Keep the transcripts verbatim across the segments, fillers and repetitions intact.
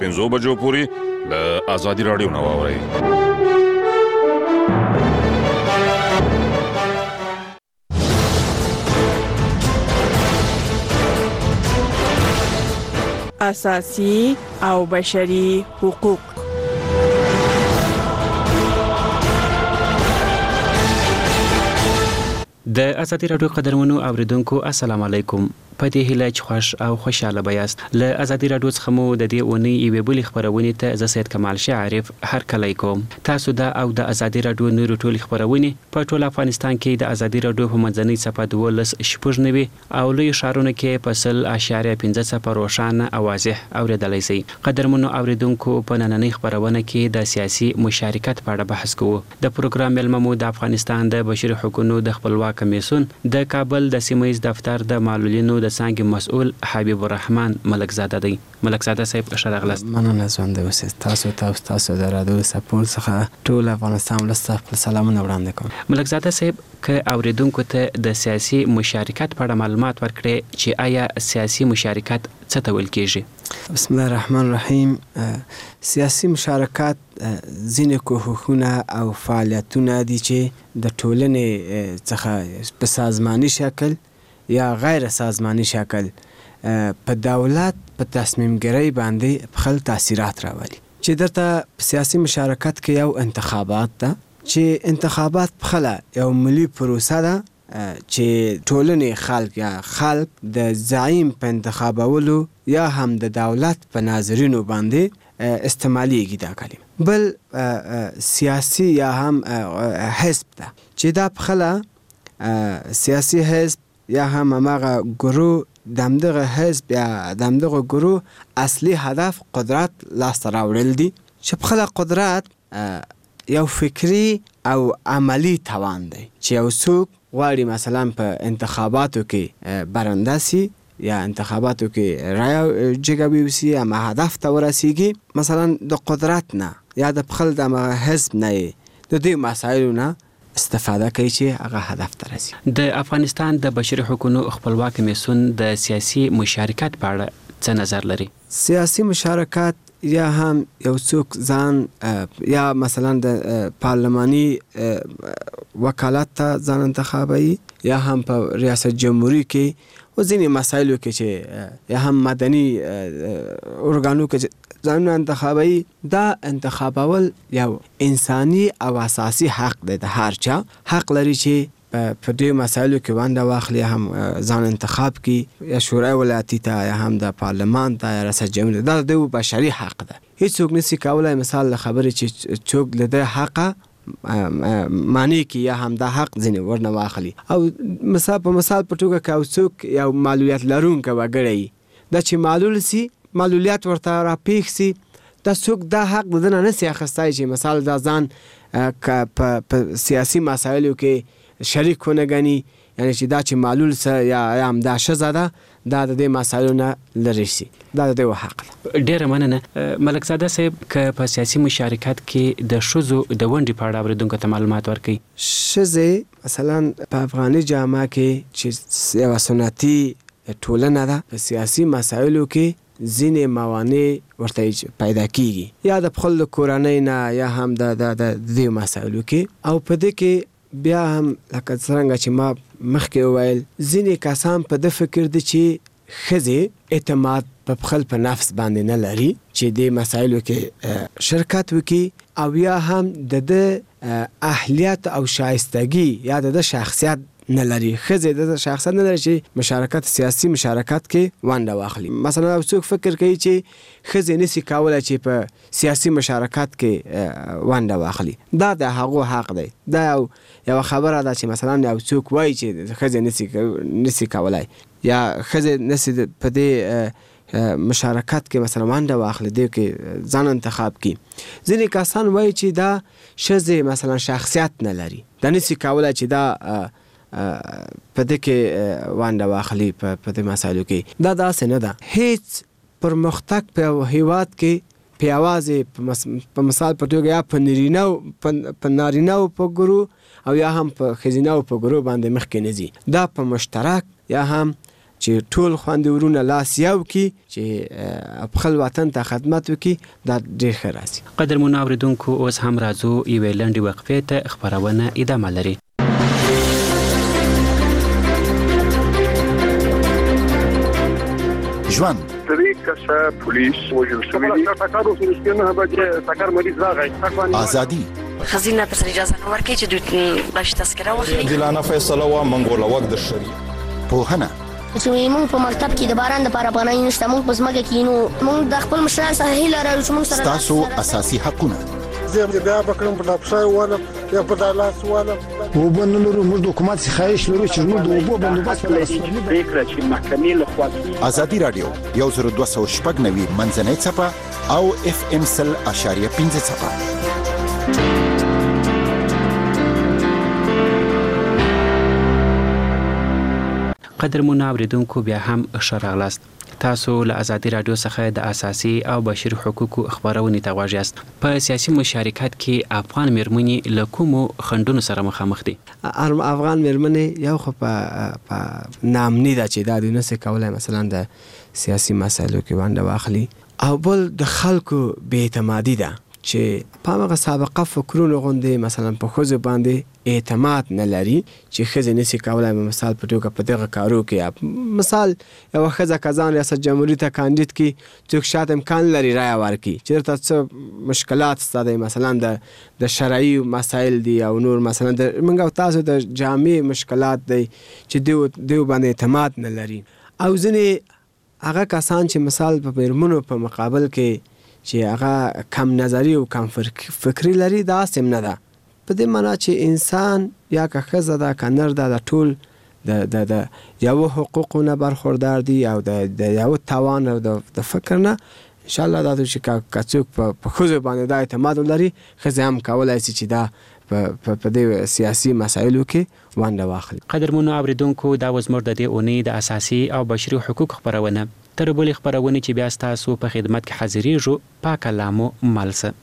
پنځو بجو پورې له ازادي راډیو نه واورئ. اساسي او بشري حقوق. د ازادي راډیو قدرمنو اوریدونکو السلام علیکم. په دې هیله چې خوش او خوشاله بیاست. له ازادي راډیو څخه مو د دې اونۍ یوې بلې خبرونې ته زه سید کمال شاعرف هرکلی کوم. تاسو د او د ازادي راډیو نورو ټولې خبرونې په ټول افغانستان کې د ازادي راډیو په منځنۍ صفحه دولس شپږ نوي او لوی ښارونو کې په سل اشاریه پنځه صفر روښانه او واضح اوریدلی شئ. قدرمنو اوریدونکو په نننۍ خبرونه کې د سیاسي مشارکت په اړه بحث کوو. د پروګرام مېلمه مو د افغانستان د بشري حقوقو د خپلواک کمیسیون د کابل د سیمه ییز دفتر د معلولینو د څانګې مسؤل حبیب الرحمن ملکزاده دی. ملکزاده صاحب ښه راغلاست. مننه ژوندی اوسئ. تاسو تاسو تاسو د راډیو سپورټ څخه ټول افغانستان ولسته خپل سلامونه وړاندې کوم. ملکزاده صاحب که اوریدونکو ته د سیاسي مشارکت په اړه معلومات ورکړي چې آیا سیاسي مشارکت څه ته ویل کیږي؟ بسم الله الرحمن الرحیم. سیاسي مشارکت ځینې کوښښونه او فعالیتونه دي چې د ټولنې څخه په سازماني شکل یا غیر سازماني شکل په دولت په تصمیم ګیرۍ باندې خپل تاثیرات راولي. چې درته په سیاسي مشارکت کې یو انتخابات ده چې انتخابات پخله یو ملي پروسه ده چې ټولنې خلک یا خلک د زعیم په انتخابولو یا هم د دولت په ناظرینو باندې استعمالیږي. دا کلمه بل سیاسي یا هم حزب ده چې دا پخله سیاسي حزب یا هم هماغه گروه دمدغه حزب یا دمدغه گروه اصلی هدف قدرت لاسته راوړل دي چې پخله قدرت یو فکری او عملی توان دی چې یو څوک غواړي مثلا په انتخاباتو کې برنده سي یا انتخاباتو کې رای جګوي وسي یا هدف ته ورسیږي، مثلا د قدرت نه یا د پخل د حزب نه د دې مسایلو نه استفاده کوي چې هغه هدف ته رسي. د افغانستان د بشري حقوقو خپلواک کمیسیون د سیاسي مشارکت په اړه څه نظر لري؟ سیاسي مشارکت یا هم یو څوک ځان یا مثلا د پارلماني وکالت ته ځان انتخابوي یا هم په ریاست جمهوری کې و ځینې مسایلو کې چې یا هم مدني ارګانو کې ځان انتخابوي. دا انتخابول یو انساني او اساسي حق دی. د هر چا حق لري چې په دې مسایلو کې ونډه واخلي، هم ځان انتخاب کړي، یا شورای ولایتي ته یا هم د پارلمان ته یا ریاست جمهوری. دا د بشري حق ده. هیڅوک نشي کولای مثال له خبرې چې څوک له دې حق معنی کې یا هم د حق ځینې ورنه واخلي. او مثال په مثال په توګه که څوک یو معلولیت لرونکی وګړی دا چې معلول سي، معلولیت ورته راپېښ سي، دا څوک دا حق د ده نه نسي اخیستی چې مثال دا ځان په سیاسي مسایلو کې شریک ونه ګڼي، یعنی چې دا چې معلول سه یا هم دا ښځه ده دا د دې مسایلو نه لرې شي. دا د دوی حق ده. ډېره مننه. ملکزاده صاحب که په سیاسي مشارکت کې د ښځو د ونډې په اړه اورېدونکو ته معلومات ورکوي. ښځې مثلا په افغاني جامعه کې چې یوه سنتي ټولنه ده، په سیاسي مسایلو کې ځینې موانع ورته پیدا کیږي، یا د خپل کورنۍ نه یا هم د دې مسایلو کې. او په دې کې بیا هم لکه څرنګه چې ما مخکې وویل ځینې کسان په ده فکر دي چې ښځې اعتماد په خپل په نفس باندې نه لري چې دې مسایلو کې شرکت وکړي، او یا هم د ده اهلیت او شایستګي یا د ده شخصیت نه لري. ښځې د شخصیت نه لري چې مشارکت سیاسي مشارکت کې ونډه واخلي. مثلا یو څوک فکر کوي چې ښځې نشي کولی چې په سیاسي مشارکت کې ونډه واخلي. دا د هغو حق دی. دا یو یوه خبره ده چې مثلا یو څوک وایي چې ښځې نشي کولی یا ښځې نشي په دې مشارکت کې مثلا ونډه واخلي، دې کې ځان انتخاب کړي. ځینې کسان وایي چې دا ښځې مثلا شخصیت نه لري، دا نشي کولی چې دا په دې کې ونډه واخلي په دې مسایلو کې. دا داسې نه ده. هیڅ پرمختګ په یو هیواد کې په یوازې په مثال په توګه یا په نارینهو په نارینهو په ګروه او یا هم په ښځینهو په ګروه باندې مخکې نه ځي. دا په مشترک یا هم چې ټول خویندې ورونه لاس یو کړي چې خپل وطن ته خدمت وکړي دا ډېر ښه راځي. قدرمنو اورېدونکو اوس هم راځو یوې لنډې وقفې ته خپرونه ادامه لري. ژوند درې کسه پولیس وژل شوي دي. ټکر وشو چې نه بجې ټکر مریض راغی. ازادي خزینه پر اجازه نه ورکړي چې دوی باش تذکره واخلي. عادلانه فیصله و منګوله وک د شری پوهنه چې موږ په مکتب کې د باران د لپاره پناه نشته، موږ په ځمکه کې نو موږ د خپل مشران سره هیله لرو چې موږ سره تاسو اساسي حقونه زه بیا بکرم په ډاپشای والا یا په دالاس والا وبنلو موږ د حکومت څخه خواهش لرو چې موږ د اوبو بندوبست وکړو. فکر چې محکمې له خوا ازادي رادیو یو زر دوه سوه شپږ نوي منځنۍ څپه او اف ام سل اشاریه پنځه څپه. قدرمنو اورېدونکو بیا هم ښه راغلاست. تاسو له ازادي رادیو څخه د اساسي او بشري حقوقو خبرونې ته غوږ یاست. په سیاسي مشارکت کې افغان میرمنې له کومو خنډونو سره مخامخ دي؟ افغان میرمنې یو خو په نامني ده چې دا دوی نسي کولی مثلا د سیاسي مسایلو کې ونډه واخلي، او بل د خلکو بې اعتمادي ده چې په هغه سابقه فکرونو غوندې مثلا په ښځو باندې اعتماد نه لري چې ښځې نسي کولی مثال په توګه په دغه کارو کې مثال یوه ښځه که ځان ریاست جمهوري ته کاندید کړي څوک شاید امکان لري رایه ورکړي چې درته څه مشکلات سته دی مثلا د د شرعي مسایل دي او نور مثلا د موږ او تاسو د جامع مشکلات دی چې دیو دیو باندې اعتماد نه لري. او ځینې هغه کسان چې مثال په میرمنو په مقابل کې چې هغه کم نظری او کم فکری لري دا سم نه ده، په دې معنا چې انسان یا که ښځه ده که نر ده د ټول د د د یو حقوقو نه برخوردار دي او د یو توان او د فکر نه. انشاءالله دا چې که څوک په ښځو باندې دا اعتماد ولري ښځې هم کولی شي چې دا په دې سیاسي مسایلو کې ونډه واخلي. قدرمنو اورېدونکو دا و زموږ د دې اونۍ د اساسي او بشري حقوق خپرونه. تر بلې خپرونې چې بیا ستاسو په خدمت کې حاضرېږو پاکه لامو مالسه.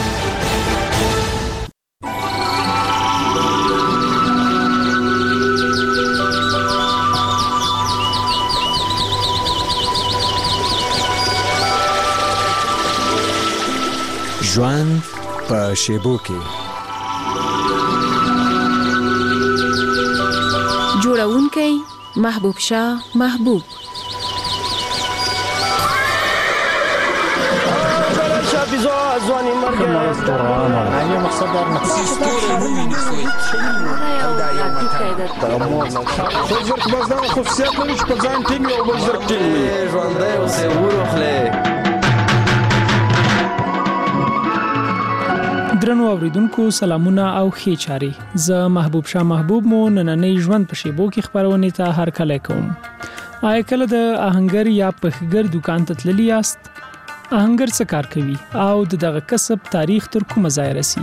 ژوند په شیبو کې جوړونکی محبوب شاه محبوب. ځواني مرګ نه مقصد در زرق بازدان خصوصیت لري چې په ځان ټینګ او بل زرق ټینګ وي. ژوندی اوسې وروخلې. درنو اوریدونکو سلامونه او ښې چارې. زه محبوب شاه محبوب مو نننۍ ژوند په شیبو کې خپرونې ته هرکلی کوم. آیا کله د آهنګر یا پخګر دکان ته تللی یاست؟ آهنګر څه کار کوي او د دغه کسب تاریخ تر کومه ځایه رسي؟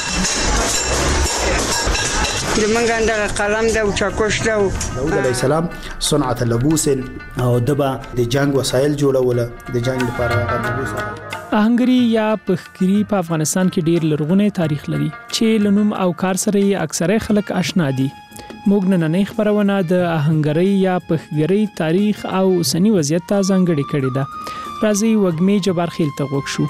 د منګ دغه قلم ده او چاکوش ده. داود علیه السلام صنعت اللبوس او دبا د جنگ وسایل جوړوله د جنگ لپاره لبوس. آهنګري یا پخګري په افغانستان کې ډیر لرغونی تاریخ لري چې له نوم او کار سره یې اکثره خلک آشنا دي. موږ نننۍ خپرونه د آهنګري یا پخګري تاریخ او اوسنی وضعیت ته ځانګړې کړې ده. راځي وږمې جبار خیل ته غوږ شو.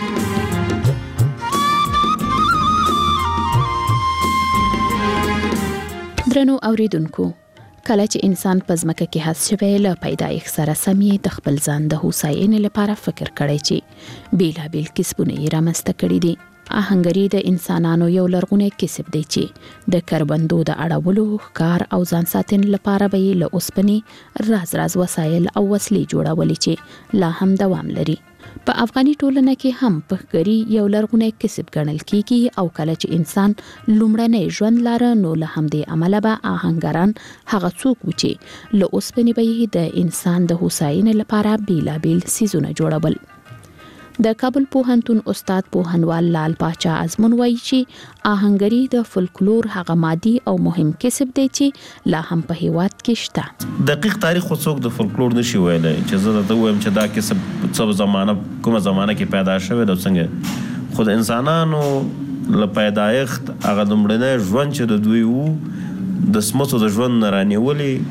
درنو اوریدونکو، کله چې انسان په ځمکه کې هڅ شوی له پیدایښت سره سم یې د خپل ځان د هوساینې لپاره فکر کړی چې بیلابیل کسبونه یې رامنځته کړي دي. آهنګري د انسانانو یو لرغونی کسب دی چې د کروندو د اړولو، ښکار او ځان ساتنې لپاره به یې له اوسپنې راز راز وسایل او وسلې جوړولې چې لا هم دوام لري. په افغاني ټولنه کې هم پخګري یو لرغونی کسب ګڼل کیږي او کله چې انسان لومړنی ژوند لاره نو له همدې عمله به آهنګران هغه څوک و چې له اوسپنې به یې د انسان د هوساینې لپاره بیلابیل څیزونه جوړول. د کابل پوهنتون استاد پوهنوال لال پاچا ازمون وایي چې آهنګري د فولکلور هغه مادي او مهم کسب دی چې لا هم په هیواد کې شته. دقیق تاریخ خو څوک د فولکلور نشي ویلی چې زه درته ووایم چې دا کسب څه زمانه کومه زمانه کې پیدا شوی ده څنګه، خو د انسانانو له پیدایښت هغه لومړنی ژوند چې د دوی وو د سمڅو د ژوند نه رانیولې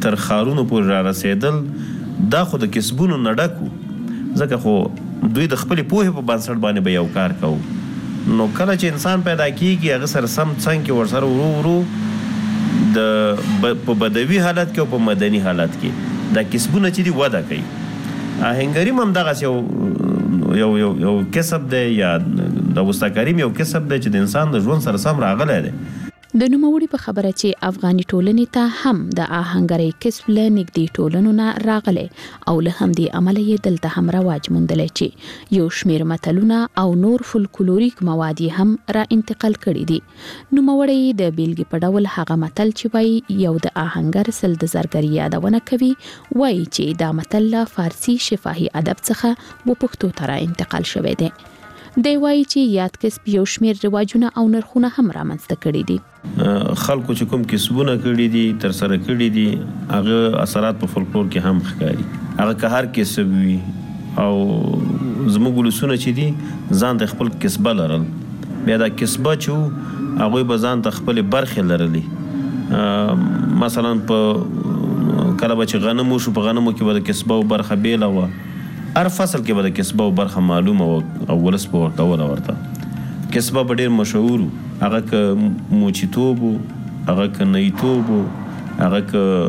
تر خارونو پورې را رسېدل دا خو د کسبونو نه ډک و ځکه خو دوی د خپلې پوهې په بنسټ باندې به یو کار کوو نو کله چې انسان پیدا کېږي هغه سره سم څنګ کې ورسره ورو ورو د په بدوي حالت کې او په مدني حالت کې دا کسبونه چې دي وده کوي آهنګري هم همدغسې یو یو یو یو کسب دی یا د وستا یو کسب دی چې د انسان د ژوند سره سم راغلی دی د نوموړي په خبره چې افغاني ټولنې ته هم د آهنګرۍ کسب له نږدې ټولنو نه راغلی او له همدې امله یې دلته هم رواج موندلی چې یو شمېر متلونه او نور فولکلوریک مواد یې هم را انتقال کړي دي. نوموړی د بیلګې په ډول هغه متل چې وایي یو د آهنګر سل د زرګري یادونه کوي وایي چې دا متل له فارسي شفاهي ادب څخه و پښتو ته را انتقال شوی دی. دی وایي چې یاد کسب یو شمېر رواجونه او نرخونه هم رامنځته کړي دي. خلکو چې کوم کسبونه کړي دي تر سره کړي دي هغه اثرات په فولکلور کې هم ښکاري هغه که هر کسب وي او زموږ ولسونه چې دي ځان ته خپل کسبه لرل بیا دا کسبه چې هغوی به ځان ته خپلې برخې لرلې مثلا په کله به چې غنم وشو په غنمو کې به د کسبه و برخه بیله وه هر فصل کې به د کسبه و برخه معلومه او ولس به ورته وله ورته کسبه به ډېر مشهور و هغه که موچیتوب و هغه که نیتوب و هغه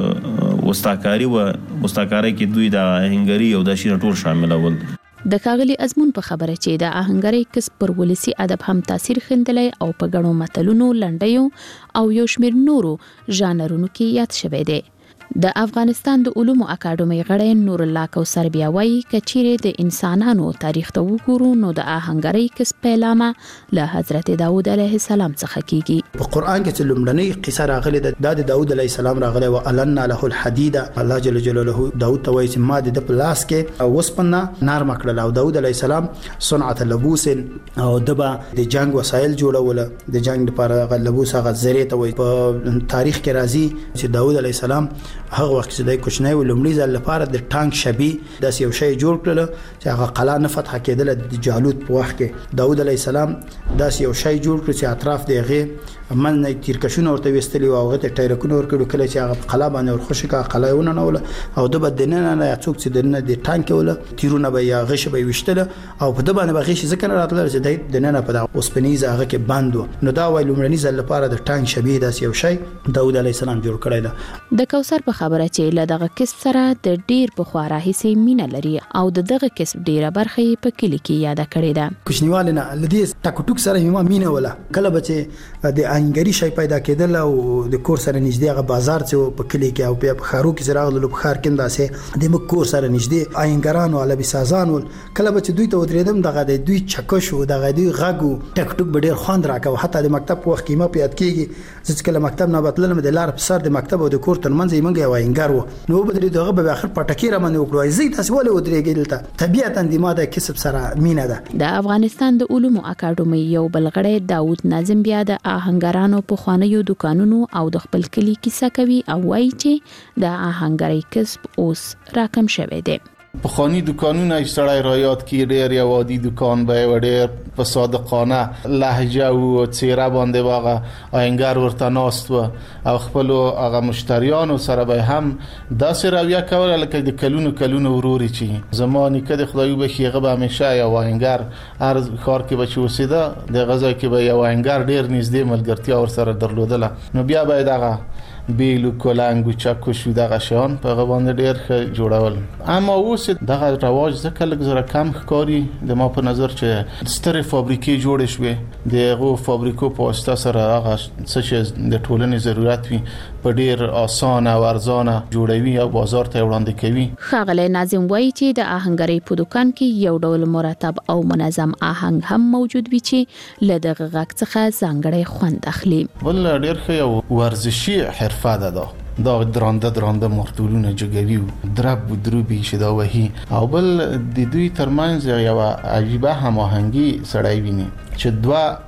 که وستاکاري وه وستاکارۍ کې دوی د آهنګري او دا شیونه ټول شاملول. د ښاغلي ازمون په خبره چې د آهنګرۍ کسب پر ولسي ادب هم تاثیر ښندلی او په ګڼو متلونو لنډیو او یو شمېر نورو ژانرونو کې یاد شوی دی. د افغانستان د علومو اکاډمۍ غړی نور الله کوثر بیا وایي که چیرې د انسانانو تاریخ ته وګورو نو د آهنګرۍ کسب پیلامه له حضرت داود علیه السلام څخه کیږي. په قرآن کې چې لومړنۍ قصه راغلې ده د داود علیه السلام راغلی و علنا له الحدید الله جل جلاله داود ته وایي چې ما د په لاس کې اوسپنه نرمه کړله او داود علیه السلام صنعت لبوس او دبا د جنگ وسایل جوړول د جنگ لپاره هغه لبوس هغه زری ته وایي. په تاریخ کې راځي چې داود علیه السلام هغه وخت چې د کوچنی ولومړي ځل لپاره د ټانک شبي داس یو شی جوړ کړل چې هغه قلعه نه فتح کېدل د جالوت په وخت کې داود علیه السلام داس یو شی جوړ کړ چې اطراف دی هغه من نه تیرکشونه ورته وستلی او هغه ته ټایرکونه ورکړو کله چې هغه قلعه باندې ورخوشي کا قلعه ونه نول او د بدنه نه څوک چې دنه د ټانک ولا تیرونه به یا غش به وشتل او په د باندې به غش ځکه راتل چې د نه په اوسپنیز هغه کې بندو نو دا وای لومړني ځل لپاره د ټانک شبي داس یو شی داود علیه السلام جوړ کړی ده. د کوثر په خبره چې له دغه کسب سره د ډیر په خوا راهیسې مینه لري او د دغه کسب ډیره برخه په کلی کې یاد کړې ده. کوچنیوال نه لدی ټاکو ټوک سره ما مینه ولا کله بچ د انګری شي پیدا کېدل او د کور سره نږدې هغه بازار چې په کلی کې او په خارو کې زراغ له بخار کې انداسه د مو کور سره نږدې آینګرانو علبي سازان ول کله بچ دوی ته ودرېدم دغه د دوی چکشو دغه دوی غغو ټک ټک ډیر خوند راکاو حتی د مکتب په وخت کې ما پیاد کېږي چې کله مکتب نه بتلل د لار په سر د مکتب او د کور ترمنځ یې منګه آینګر و نو بدري دغه به اخر پټکی را باندې وکړو زی تاسو ولې ودرېږئ دلته طبيعتا د ماده کسب سره مینه ده. د افغانستان د علومو اکاډمۍ یو بلغړی داود ناظم بیا د آهنګرانو په خوانیو دکانونو او د خپل کلی کیسه کوي او وایي چې د آهنګرۍ کسب اوس راکم شوی دی. پخوانی دکانونه سړی را یاد کی ډیر یو عادي دکان به و ډیر په صادقانه لهجه او چیرې باندې واغه آینګر ورته ناست و او خپل هغه مشتریانو سره به هم داسې رویه کوله لکه د کلونو کلونو وروري چی زمانی کده خدایو به خیغه به همیشه یو آینګر هر کار کې به چوسیده د غزا کې به یو آینګر ډیر نږدې ملګرتیا ور سره درلودله نو بیا به دغه بیلو کولنګ چکو شو دغه شان په غوند ډیر جوړول اما اوس دغه رواج ځکه لږ زره کم ښکاری د ما په نظر چې سترې فابریکې جوړې شوې دغه فابریکو په واسطه سره هغه څه چې د ټولنې ضرورت وي په ډیر اسانه او ارزانه جوړوي او بازار ته وړاندې کوي. ښاغلی ناظم وایي چې د آهنګرۍ په دکان کې یو ډول مرتب او منظم آهنګ هم موجود وي چې له دغه غږ څخه ځانګړی خوند اخلي. بل ډیر ښه ورزشي حرفه ده دا درانده درانده مرتولونه جوګوي درب و دروبي شدا وهي او بل د دوی ترمنځ یو عجیبه هماهنګي سړی ویني چې دوا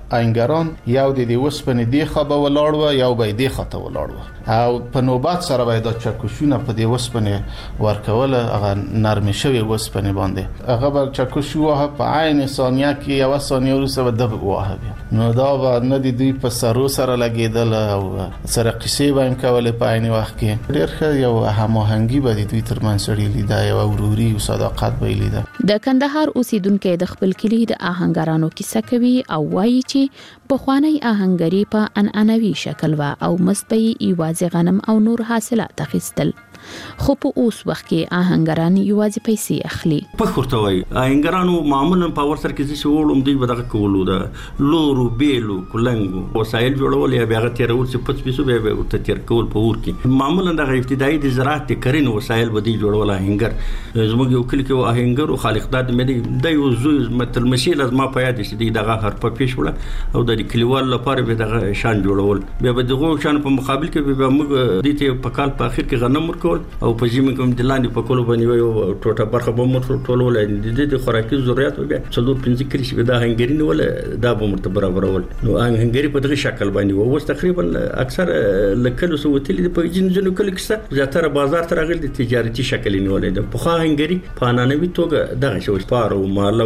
آهنګران یو د دې وسپنې دی خوا به ولاړ و یو به دی خوا ته ولاړ و او په نوبات سره به د چکشونه په دې وسپنې ورکول هغه نرمه شوی وسپنې باندې هغه به چکش وه په عین ثانیه کې یو ثانیه وروسته به دب وه نو دا به نه د دوی په سرو سره لګیدل او سره قصې به هم کولې په عین وخت کې ډېر ښه یو هماهنګي به د دوی ترمنځ سړي لیده یو وروري او صداقت به یې لیده د کندهار اوسیدونکو د خپل کلی د آهنګرانو کیسه کوي او وایي چې پخوانی آهنګري په عنعنوي شکل و او مستبي ایوازي غنم او نور حاصلات اخیستل خو په اوس وخت کې آهنګران یوازې پیسې اخلي په خورتوي آهنګرانو معمولا په ورسره کې چې وړم دی بدغه کولو ده لورو بیلو کولنګو وسایل جوړول یا بیا تیرول چې پڅ پیسو به ته تیر کول په ور کې معمولا د ابتدایي د زراعت کرین وسایل بدی جوړول آهنګر زموږ یو کلی کې آهنګر او خالقداد مې د یو زوی مثل مشیل از ما پیاد شي دغه هر په پیښ وړه او د کلیوال لپاره به دغه شان جوړول بیا به دغه شان په مقابل کې به موږ د ته په کال په اخر کې غنم ورکول او په جیمه کوم د لاندې په کولو باندې یو ټوټه برخه به مر ټولول د د خوراکي ضرورت بیا څلور پنځه کلی شي دا هنګری نه ولا دا به مرته برابرول نو هنګری په دغه شکل باندې وو اوس تقریبا اکثر لکلو سو تل په جن جنو کلی کې زیاتره بازار تر غل د تجارتي شکل نیولې ده په خا هنګری په انانوي توګه دغه شو پارو مالو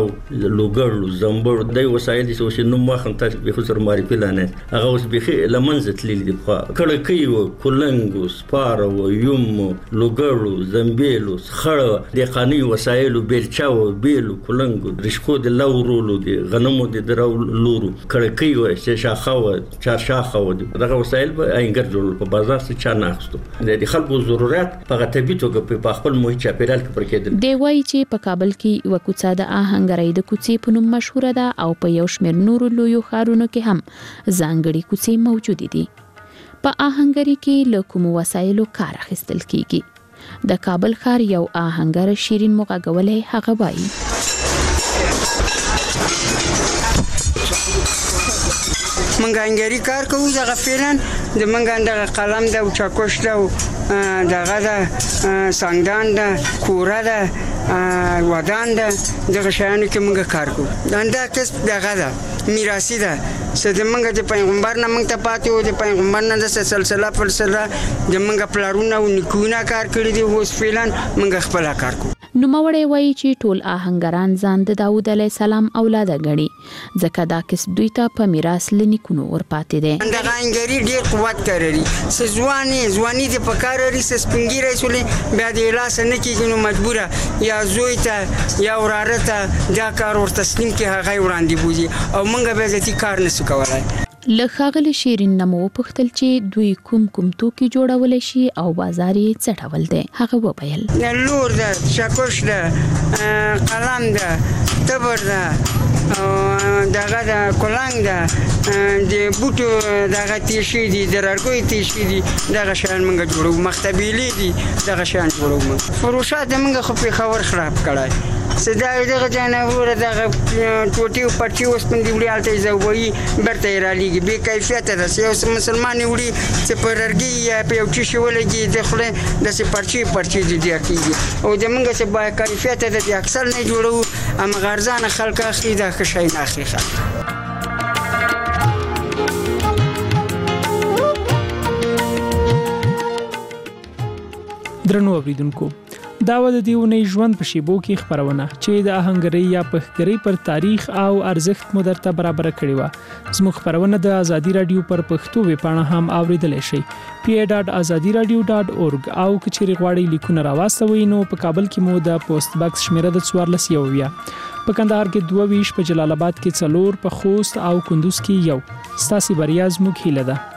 لوګړو زمبر د وسایل دي چې نو مخن تاسو به خسر ماري پلانه هغه اوس به لمنځ تللی دي په کله کيو کولنګو سپارو یوم لوګړو زمبیلو خړه د قانوني وسایلو بیلچاو بیلو کولنګو رشکو د لورولو د غنمو د درو لورو کړکۍ و چې شاخه چار شاخه و دغه وسایل به انګر جوړ په بازار څخه چا ناخستو د خلکو ضرورت په طبيعتو کې په خپل محیط چاپیرال کې پرکېدل دی وایي چې په کابل کې وکوڅه د آهنګرۍ د کوڅې په نوم مشهوره ده او په یو شمېر نورو لویو ښارونو کې هم ځانګړي کوڅې موجود دي په آهنګرۍ کې له کومو وسایلو کار اخیستل کیږي د کابل ښار یو آهنګر شیرین مغاګولې هغه وایي منګ انګری کار کوو دغه فعلا د منګ دغه قلم د او چاکوش د دغه د سنگدان د کوره د ودان د دغه شیانو کې منګ کار کوو دا کس دغه ده میراثي ده چې د منګ د پیغمبر نه منګ ته پاتې و د پیغمبر نه د سلسله فلسله د منګ پلارونه او نیکونه کار کړی دی اوس فعلا منګ خپل کار کوو نو موړې وایي چې ټول آهنګران ځان د داوود علی السلام اولاد غړي ځکه دا کس دوی ته په میراث لنیکونو ورپاتې دي دا انګری ډیر قوت کوي سزواني ځواني د پکار لري سپنګي رسولې بیا د لاس نه کیږي نو مجبوره یا زوی ته یا ورارته دا کار ور تسلیم کې هغه وړاندې بوزي او مونږ به ځتی کار نسو کولای له ښاغلي شیرین نمو پختل چې دوی کوم کوم توکي جوړول شي او بازار یې څه ډول دی هغه وویل لور ده شاکوش ده قلم ده تبر ده دغه د کولنګ ده د بوټو دغه تیشي دي د رارګوي تیشي دي دغه شان موږ جوړو مختبيلي دي دغه شان جوړو فروشات موږ خو په خبر خراب کړای سدای دغه جنور دغه ټوټي او پټي اوس په دې وړالته زووي برته را لګي به کیفیت ده چې مسلمان وړي چې په رارګي یا په یو چی ولګي د خله د سي پرچی پرچی دي کیږي او د موږ چې با کیفیت ده د اکثر نه جوړو ام غرزان خلک اخلي د خشای نه اخلي درنو اوریدونکو دا و د دیونې ژوند په شیبو کې خبرونه چې د آهنګرۍ یا پخګرۍ پر تاریخ او ارزښت مو درته برابر کړی و زموږ خبرونه د ازادي رادیو پر پښتو ویب پاڼه هم اوریدل شي پی ای ډاټ ازادي رادیو ډاټ اورګ او کچېری غواړی لیکونه راوستوي نو په کابل کې مو د پوسټ باکس شمیره د څوارلس یو ویا په کندهار کې دوه ویش په جلال آباد کې څلور په خوست او کندوز کې یو ستاسي بریا زموږ هیله ده